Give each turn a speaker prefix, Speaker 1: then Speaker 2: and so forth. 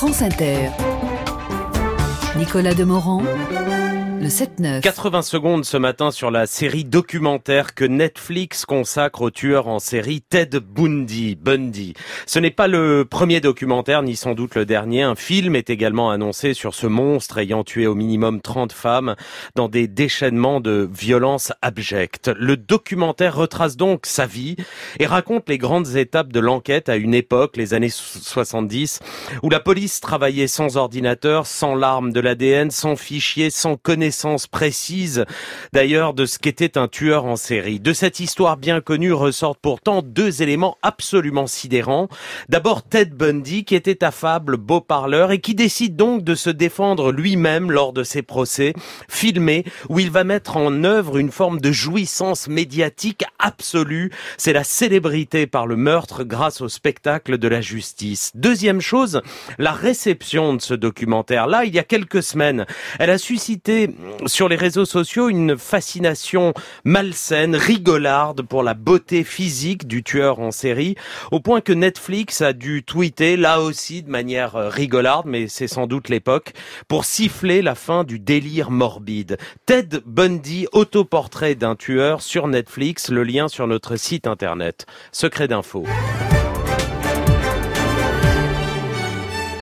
Speaker 1: France Inter. Nicolas Demorand, le 7-9.
Speaker 2: 80 secondes ce matin sur la série documentaire que Netflix consacre au tueur en série Ted Bundy. Ce n'est pas le premier documentaire, ni sans doute le dernier. Un film est également annoncé sur ce monstre ayant tué au minimum 30 femmes dans des déchaînements de violence abjecte. Le documentaire retrace donc sa vie et raconte les grandes étapes de l'enquête à une époque, les années 70, où la police travaillait sans ordinateur, sans larmes de l'ADN, sans fichiers, sans connaissances précises d'ailleurs de ce qu'était un tueur en série. De cette histoire bien connue ressortent pourtant deux éléments absolument sidérants. D'abord Ted Bundy qui était affable, beau parleur et qui décide donc de se défendre lui-même lors de ses procès, filmé, où il va mettre en œuvre une forme de jouissance médiatique absolue. C'est la célébrité par le meurtre grâce au spectacle de la justice. Deuxième chose, la réception de ce documentaire-là, il y a quelques semaines, elle a suscité sur les réseaux sociaux une fascination malsaine, rigolarde pour la beauté physique du tueur en série, au point que Netflix a dû tweeter, là aussi de manière rigolarde, mais c'est sans doute l'époque, pour siffler la fin du délire morbide. Ted Bundy, autoportrait d'un tueur sur Netflix, le lien sur notre site internet. Secret d'info.